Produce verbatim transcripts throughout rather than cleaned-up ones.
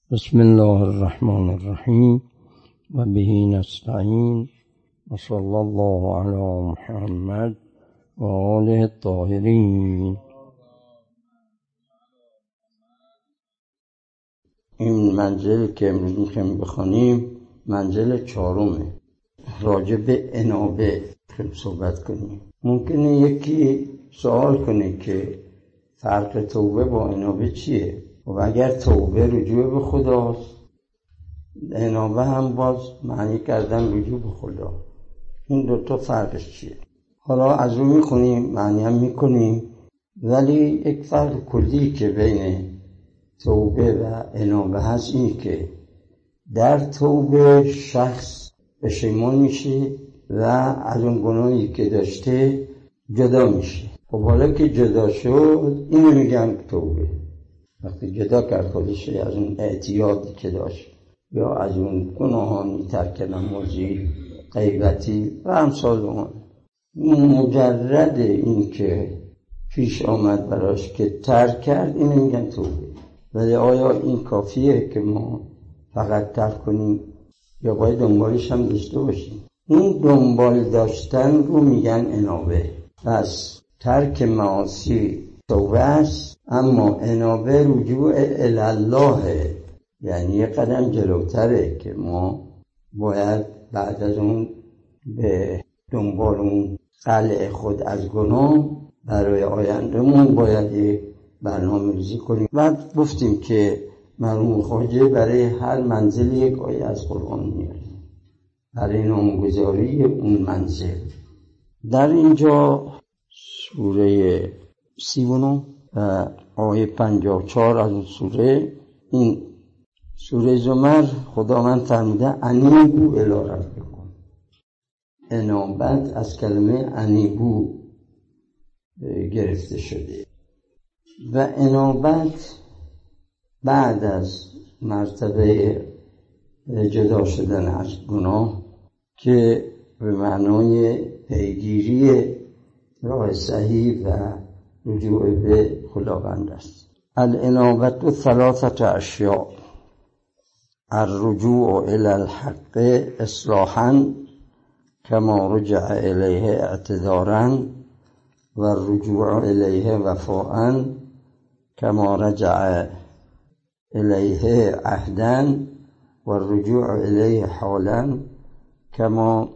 بسم الله الرحمن الرحیم و به نستعین و صلی الله علی محمد و آله الطاهرین. این منزل که امروز میخوایم بخوانیم منزل چهارمه، راجع به انابه میخوایم صحبت کنیم. ممکنه یکی سوال کنه که فرق توبه با انابه چیه؟ و اگر توبه رجوع به خداست، انابه هم باز معنی کردن رجوع به خدا. این دوتا فرقش چیه؟ حالا از اون میخونیم، معنی هم میکنیم، ولی یک فرق کلی که بین توبه و انابه هست اینه که در توبه شخص پشیمان میشه و از اون گناهی که داشته جدا میشه. خب حالا که جدا شد، اینو میگن توبه. وقتی جدا کرد خودش از اون اعتیادی که داشت یا از اون گناهانی، ترک نمازی، غیبتی و امثال اون، مجرد این که پیش آمد براش که ترک کرد، اینو میگن توبه. ولی آیا این کافیه که ما فقط ترک کنیم یا باید دنبالش هم داشته باشیم؟ این دنبال داشتن رو میگن انابه. پس ترک معاصی توبه است، اما انابه رجوع الله، یعنی یه قدم جلوتره که ما باید بعد از اون به دنبال اون قلع خود از گناه برای آیندهمون باید یک برنامه ریزی کنیم. بعد گفتیم که مرحوم خواجه برای هر منزل یک آیه از قرآن میاره برای نامگذاری اون منزل. در اینجا سوره سی و نه و آیه پنجاه و چهار از اون سوره، این سوره زمر، خداوند فرموده انیبوا الی ربکم. انابت از کلمه انیبو گرفته شده و انابت بعد از مرتبه جدا شدن از گناه که به معنای پیگیری راه صحیح و رجوع به خداوند است. الانابت ثلاثه اشیاء: الرجوع الی الحق اصلاحا کما رجع الیه اعتذارا و الرجوع الیه وفاء کما رجع الیه عهدا و الرجوع الیه حالا کما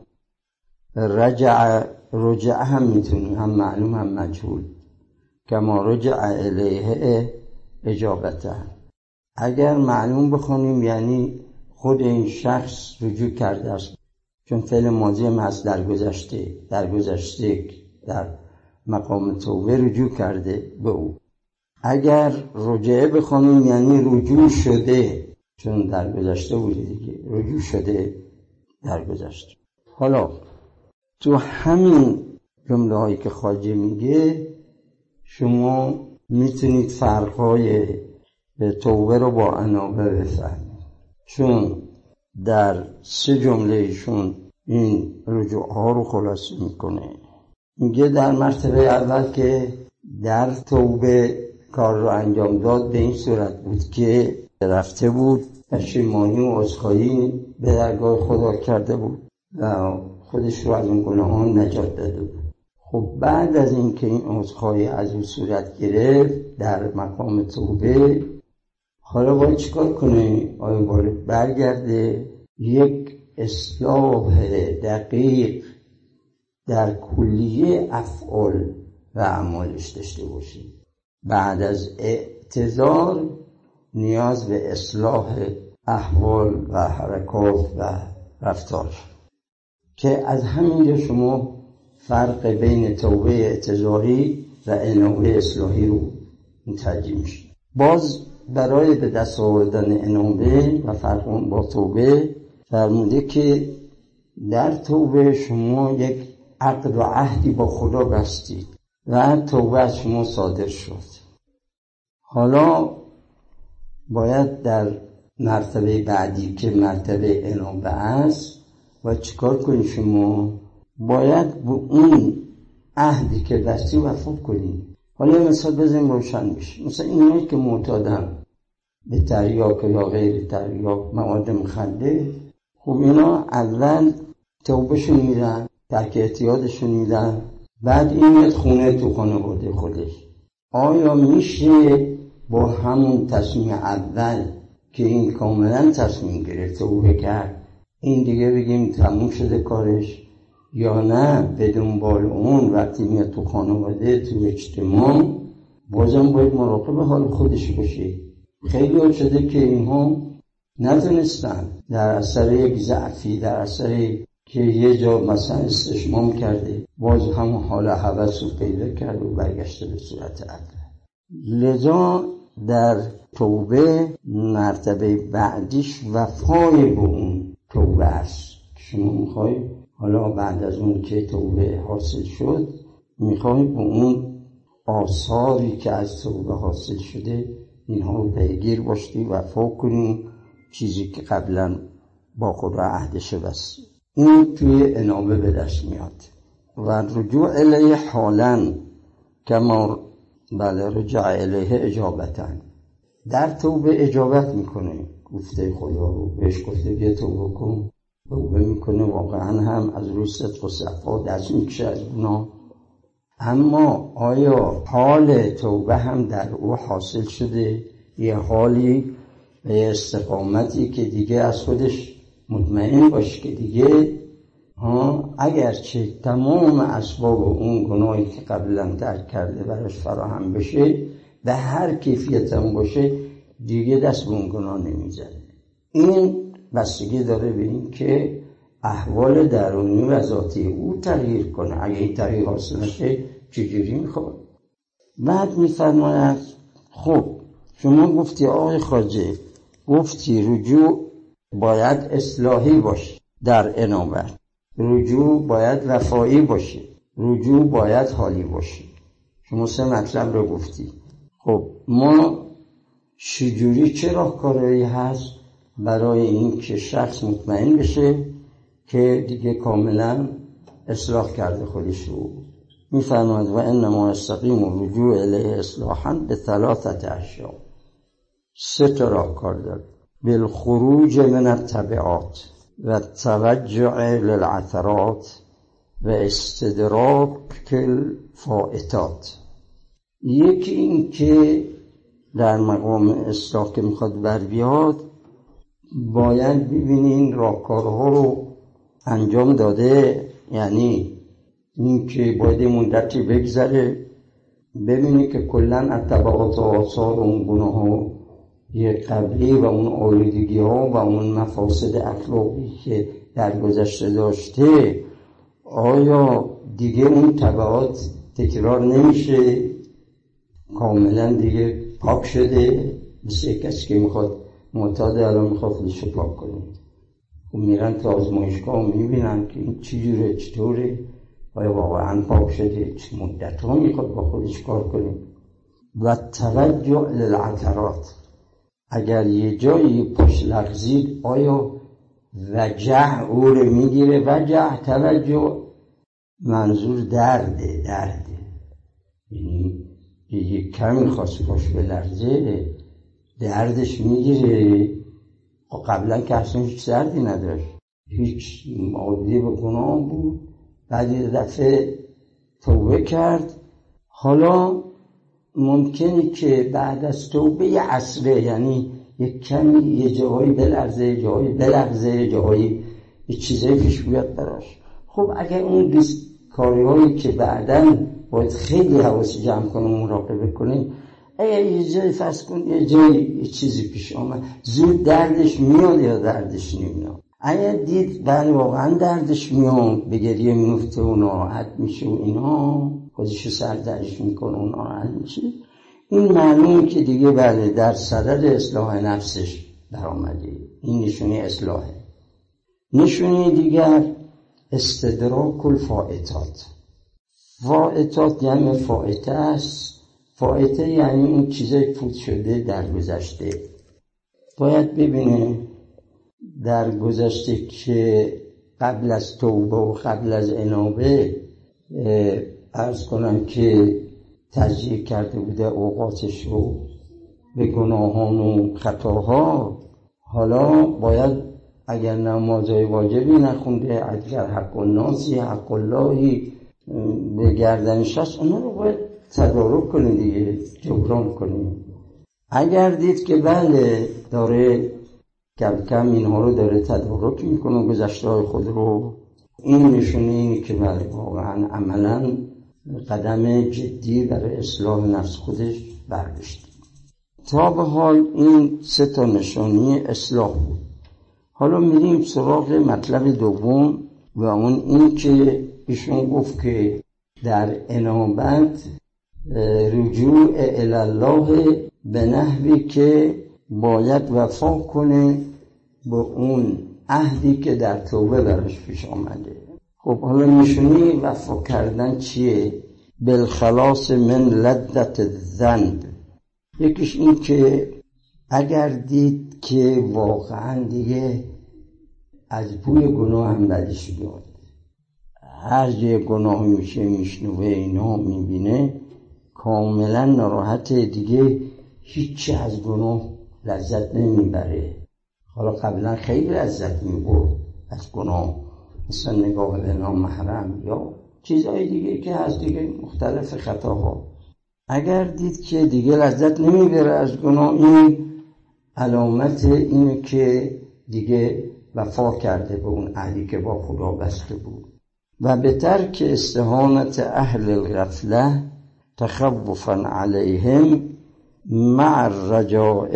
رجع. رجع هم میتونی هم معلوم هم مجهول، کما رجع الیه اجابته. اگر معلوم بخونیم یعنی خود این شخص رجوع کرده است، چون فعل ماضی هم هست، در گذشته در گذشته در مقام توبه رجوع کرده به او. اگر رجعه بخونیم یعنی رجوع شده، چون در گذشته بوده دیگه، رجوع شده در گذشته. حالا تو همین جمله هایی که خواجه میگه شما میتونید فرقهای توبه رو با انابه بفهمید، چون در سه جملهشون این رجوع ها رو خلاصه میکنه. میگه در مرتبه اول که در توبه کار رو انجام داد به این صورت بود که رفته بود پشیمانی و عذرخواهی به درگاه خدا کرده بود و خودش رو از اون گناهان نجات داده بود. خب بعد از این که این عذرخواهی از اون صورت گرفت در مقام توبه، حالا باید چیکار کنه؟ آیا باید برگرده یک اصلاح دقیق در کلیه افعال و اعمالش داشته باشه؟ بعد از اعتذار نیاز به اصلاح احوال و حرکات و رفتار، که از همینجا شما فرق بین توبه اعتذاری و انابه اصلاحی رو متوجه میشید. باز برای به دست آوردن انابه و فرق اون با توبه فرموده که در توبه شما یک عقد و عهدی با خدا بستید و توبه از شما صادر شد. حالا باید در مرتبه بعدی که مرتبه انابه است و چیکار کنی؟ شما باید به اون عهدی که بستی وفا کنی. حالا مثلا بزنیم روشن بشه. مثلا اینایی که معتادن به تریاک یا غیر تریاک، مواد مخدر، خب اینا اول توبهشون میدن، ترک اعتیادشون میدن، بعد این میاد خونه تو خانواده خودش. آیا میشه با همون تصمیم اول که این کاملا تصمیم گرفت توبه کرد این دیگه بگیم تموم شده کارش، یا نه به دنبال اون وقتی میاد تو خانواده تو اجتماع بازم باید مراقب حال خودش باشه؟ خیلی ها شده که اینها ندونستن در اثر یک ضعفی، در اثر که یه جا مثلا استشمام کرده باز همون حال هوس رو پیدا کرد و برگشته به صورت اول. لذا در توبه مرتبه بعدیش وفای به اون توبه است. شما میخوای حالا بعد از اون که توبه حاصل شد میخوای به اون آثاری که از توبه حاصل شده اینها رو پیگیر باشی، وفا کنی، چیزی که قبلا با خود را عهدش بستی. این توی انابه به دست میاد. و رجوع الیه حالا کما بله رجع الیه اجابتن، در توبه اجابت میکنه گفته خدا رو، بهش گفته بیا توبه کن، توبه میکنه، واقعا هم از روی صدق و صفا دست میکشه از گناه. اما آیا حال توبه هم در او حاصل شده؟ یه حالی به استقامتی که دیگه از خودش مطمئن باشه که دیگه ها اگرچه تمام اسباب اون گناهی که قبلا ترک کرده براش فراهم بشه به هر کیفیت هم باشه دیگه دست به اون گناه نمیزنه. این بستگی داره به این که احوال درونی و ذاتی او تغییر کنه. اگه این تغییر حاصل نشه چجوری میخواد؟ بعد میفرماید خب شما گفتی آقای خواجه، گفتی رجوع باید اصلاحی باشه در انابت، رجوع باید وفایی باشه، رجوع باید حالی باشه. شما سه مطلب رو گفتی. خب ما چجوری چه راهکارهایی هست برای این که شخص مطمئن بشه که دیگه کاملا اصلاح کرده خودش رو؟ میفرماید و انما استقیم و رجوع الیه اصلاحا به ثلاثه اشیاء، سه تا راهکار داره. بالخروج من التبعات و توجع للعثرات و استدراک الفائتات. یکی این که در مقام اصلاح که میخواد بر بیاد باید ببینین راهکارها رو انجام داده، یعنی این که باید مدتی بگذره ببینی که کلن اتباعات و آثار اون گناه ها یه قبلی و اون آلودگی ها و اون مفاسد اخلاقی که در گذشته داشته آیا دیگه اون تبعات تکرار نمیشه، کاملا دیگه پاک شده؟ مثل کسی که میخواد معتاد الان میخواد خودشو پاک کنه، خب میرن تا آزمایشگاه میبینن که این چی جوره چطوره، آیا واقعا پاک شده، چه مدت ها میخواد با خودش کار کنه. و توجع للعثرات، اگر یه جایی پاش لغزید آیا وجع او رو میگیره؟ وجع توجع منظور درده، درده یعنی یه کمی خواست پاش بلغزه دردش میگیره. قبلا که اصلا هیچ دردی نداشت، هیچ معادی به گناه بود، بعد یه دفعه توبه کرد. حالا ممکنه که بعد از توبه یه عصره، یعنی یک کمی یه جاهایی بلغزه، جاهایی بلغزه، جاهایی یه چیزایی پیش بیاد براش. خب اگر اون کاری هایی که بعداً باید خیلی حواس جمع کنه مراقبه کنه، اگر یه جایی فرض کن یه جایی یه چیزی پیش آمد زود دردش میاد یا دردش نمیاد، اگر دید بله واقعا دردش میاد به گریه میفته و ناراحت میشه و اینا خودشو سردرش میکنه و ناراحت میشه، این معنیه که دیگه بله در صدد اصلاح نفسش در آمده. این نشونه اصلاحه. نشونه دیگر استدراک الفائتات. فائتات یعنی فائته است. فائته یعنی اون چیزای فوت شده در گذشته. باید ببینه در گذشته که قبل از توبه و قبل از انابه عرض کنم که تضییع کرده بوده اوقاتش رو، به گناهان و خطاها، حالا باید اگر نمازهای واجبی نخونده، اگر حق الناسی حق اللهی به گردنش هست، اونا رو باید تدارک کنی دیگه، جبران کنی. اگر دید که بله داره کم کم اینها رو داره تدارک میکنه گذشته های خود رو، این نشونه اینه که بله واقعا عملا قدم جدی برای اصلاح نفس خودش برداشته. تا به حال این سه تا نشانی اصلاح بود. حالا میریم سراغ مطلب دوم و اون این که ایشون گفت که در انابت رجوع الالله به نحوی که باید وفا کنه به اون عهدی که در توبه براش پیش آمده. خب حالا نشونی وفا کردن چیه؟ بالخلاص من لذت الذنب. یکیش این که اگر دید که واقعا دیگه از بوی گناه هم بدش بیاد، هر جای گناه میشه میشنوه اینا میبینه کاملا ناراحته، دیگه هیچی از گناه لذت نمیبره. حالا قبلا خیلی لذت میبرد از گناه، مثلا نگاه به نامحرم یا چیزهای دیگه که هست دیگه، مختلف خطاها. اگر دید که دیگه لذت نمیبره از گناه، این علامت اینه که دیگه وفا کرده به اون عهدی که با خدا بسته بود. و به ترک استهانت اهل الغفله تخوفا علیهم مع الرجاء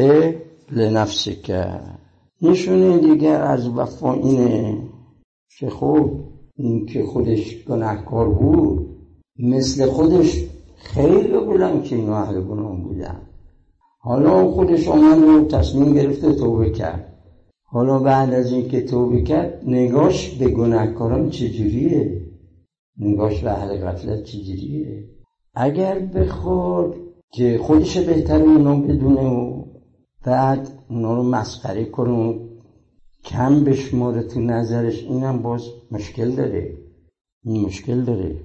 لنفسک. نشونه دیگر از وفا اینه که خب این که خودش گناهکار بود، مثل خودش خیلی بودن که اینا اهل گناه بودن، حالا خودش آمد و تصمیم گرفته توبه کرد. حالا بعد از این که توبه کرد نگاش به گناهکاران چجوریه؟ نگاش به اهل غفلت چجوریه؟ اگر بخواد که خودش بهتر اونا بدونه و بعد اونا رو مسخره کنه و کم بشماره تو نظرش، اینم باز مشکل داره. این مشکل داره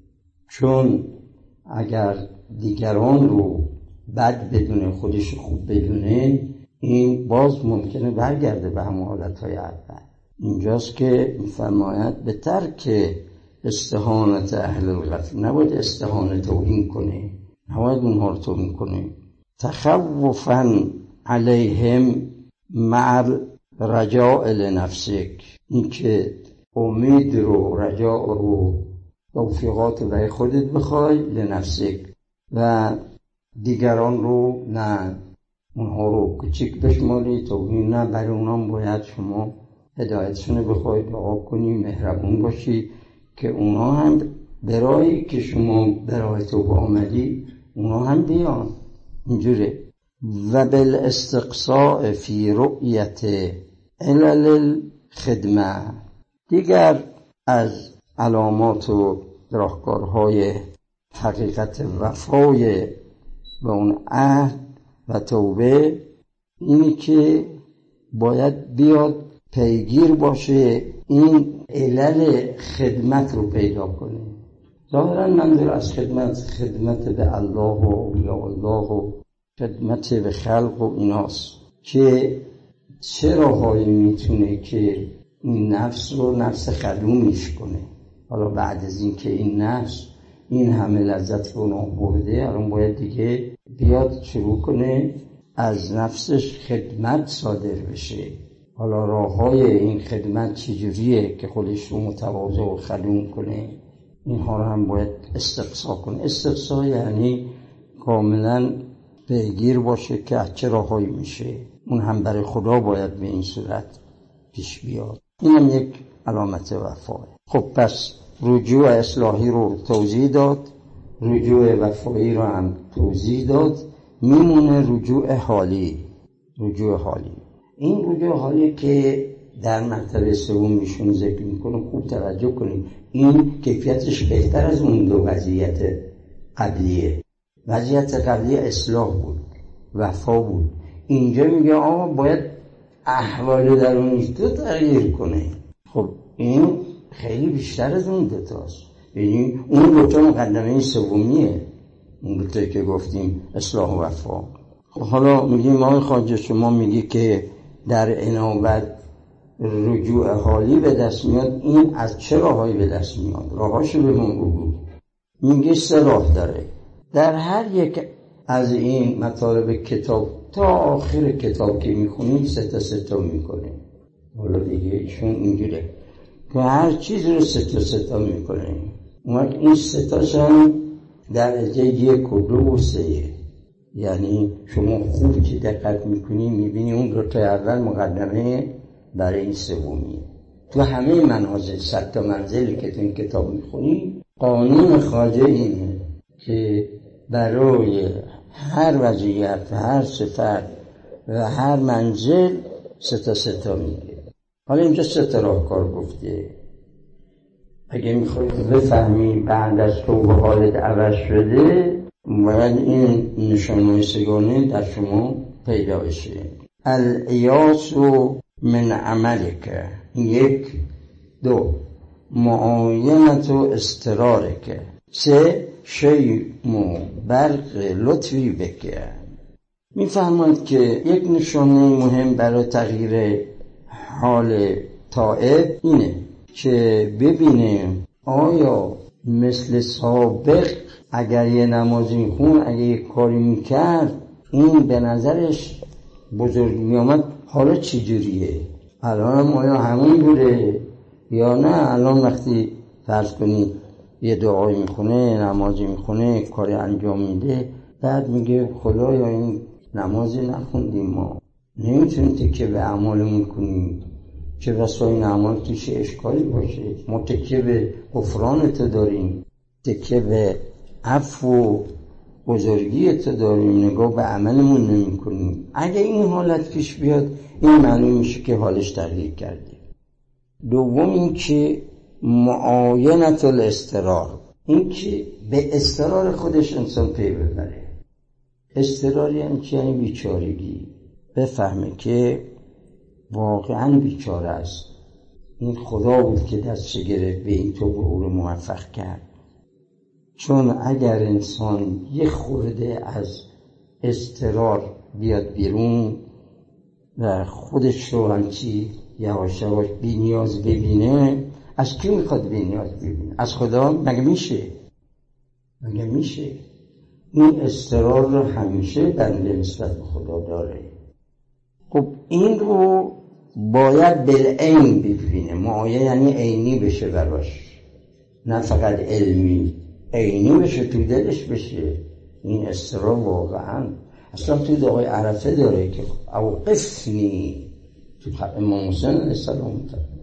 چون اگر دیگران رو بد بدونه خودش خوب بدونه، این باز ممکنه برگرده به همون حالتهای اول. اینجاست که میفرماید به ترک استهانت اهل الغفله، نباید استهانه توهین کنه، نباید اونها رو توهین کنه. تخوفا علیهم مع رجاء لنفسک، این که امید رو رجاء رو توفیقات رو برای خودت بخوای، لنفسک، و دیگران رو نه، اونها رو کوچیک بشماری، توهین نه، برای اونها باید شما هدایتشون بخوای، دعا کنی، مهربون باشی که اونها هم برای که شما برای توبه آمدی اونها هم بیان. اینجوره. و بالاستقصاء فی رؤیت علل الخدمه، دیگر از علامات و راهکارهای حقیقت وفای به اون عهد و توبه اینی که باید بیاد پیگیر باشه این علل خدمت رو پیدا کنه. ظاهرا منظور از خدمت خدمت به الله و اولیاء الله و خدمت به خلق و ایناست که چه راهایی میتونه که این نفس رو نفس خدومیش کنه. حالا بعد از این که این نفس این همه لذت گناه برده، الان باید دیگه بیاد شروع کنه از نفسش خدمت صادر بشه. حالا راه‌های این خدمت چجوریه که خودش رو متواضع و خدوم کنه؟ اینها رو هم باید استقصا کنه. استقصا یعنی کاملا پیگیر باشه که از چه راه‌هایی میشه، اون هم برای خدا باید به این صورت پیش بیاد. این هم یک علامت وفاه. خب پس رجوع اصلاحی رو توضیح داد، رجوع وفایی رو هم توضیح داد، میمونه رجوع حالی. رجوع حالی این رجوع حالی که در مرتبه سوم میشون ذکر میکنه، خوب توجه کنید، این کیفیتش بهتر از اون دو وضعیت قبلیه. وضعیت قبلی اصلاح بود، وفا بود. اینجا میگه آقا باید احوال درونیش تو تغییر کنه. خب این خیلی بیشتر از اون دوتاست، یعنی اون دوتا مقدمه سومیه، اون دوتایی که گفتیم اصلاح و وفا. حالا میگیم آقای خواجه شما میگی که در انابت رجوع حالی به دست میاد، این از چه راهایی به دست میاد؟ راهاشو به من بگو. میگه سه راه داره. در هر یک از این مطالب کتاب تا آخر کتاب که میخونیم سه تا سه تا میکنه. حالا دیگه چون اینجوره که هر چیز رو سه تا سه تا میکنه. اون وقت این سه تاش هم درجه یک و دو و سه، یعنی شما خوب که دقت میکنی میبینی اون دو تا اول مقدمه برای این سومیه. تو همه منازل صد تا منزلی که تو این کتاب میخونی قانون خواجه اینه که برای هر وضعیت، هر صفت و هر منزل سه تا سه تا میگه. حالا اینجا سه تا راهکار گفته. اگه میخواید بفهمی بعد از تو به حالت عوض شده باید این نشانه سگانه در شما پیدا بشه. الایاس من عملک، یک. دو، معاینت و استرارک. سه، شیء برق لطفی بکه. میفهمند که یک نشانه مهم برای تغییر حال تائب اینه که ببینه آیا مثل سابق اگر یه نمازی میخون، اگر یه کاری میکرد این به نظرش بزرگ میامد، حالا چی جوریه؟ الان هم آیا همون بوده یا نه؟ الان وقتی فرض کنید یه دعایی میخونه، نمازی میخونه، کاری انجام میده، بعد میگه خدایا این نمازی نخوندیم، ما نمیتونیم تکیه به اعمالمون کنیم که بسا این اعمال توش اشکالی باشه. ما تکیه به غفرانت داریم، تکیه به عفو و بزرگیت داریم، نگاه به عملمون نمی کنیم. اگه این حالت پیش بیاد این معنی میشه که حالش تغییر کرده. دوم این که معاینت الاسترار، این که به استرار خودش انسان پی ببره. استرار یعنی چی؟ یعنی بیچارگی. بفهمه که واقعا بیچاره است. این خدا بود که دستش گرفت به این تو به او رو موفق کرد. چون اگر انسان یه خورده از استرار بیاد بیرون و خودش رو همچی یواش یواش بی نیاز ببینه، از کی میخواد بی نیاز ببینه؟ از خدا؟ مگه میشه؟ مگه میشه؟ این استرار رو همیشه بنده نسبت به خدا داره. خب این رو باید بالعین ببینه. معاینه یعنی عینی بشه براش، نه فقط علمی، عینی بشه، تو دلش بشه. این استرار واقعا اصلا تو دعای عرفه داره که اوقفنی، تو امام حسین علیه السلام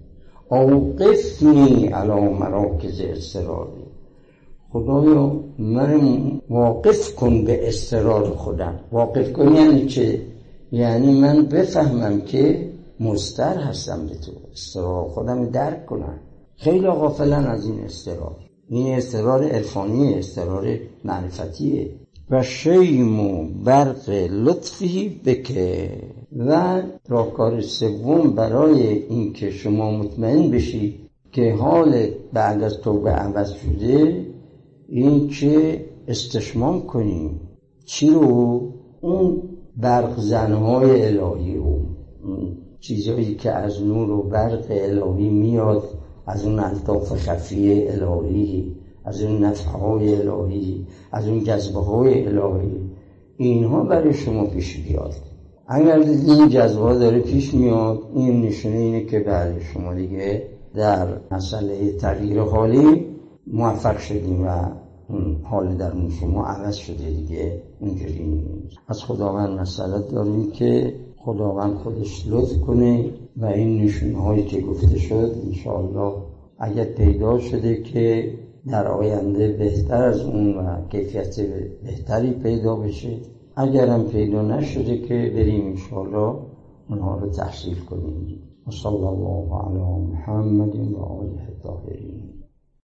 اوقفنی علی مراکز استراری، خدایا من واقف کن به استرار خودم. واقف کن یعنی چه؟ یعنی من بفهمم که مضطر هستم به تو، استرار خودم درک کنم. خیلی غافلن از این استرار. این استرار عرفانی، استرار معرفتیه. و شیمو برق لطفی بکه. و راهکار سوم برای این که شما مطمئن بشید که حال بعد از توبه عوض شده، این که استشمام کنیم چی رو؟ اون برق زنهای الهی رو، چیزایی که از نور و برق الهی میاد، از اون الطاف خفی الهی، از اون نفحهای الهی، از اون جذبهای الهی، اینها برای شما پیش بیاد. اگر این جذبه داره پیش میاد، این نشونه اینه که برای شما دیگه در مسئله تغییر حالی موفق شدیم و اون حال درون شما عوض شده دیگه. اونجوری نیست. از خداوند مسئلت داریم که خداوند خودش لطف کنه و این نشونه هایی که گفته شد انشاءالله اگر پیدا شده که در آینده بهتر از اون و کیفیت بهتری پیدا بشه، اگرم پیدا نشده که بریم انشاءالله اونها رو تحصیل کنیم. صلی الله علی محمد و آله الطاهرین.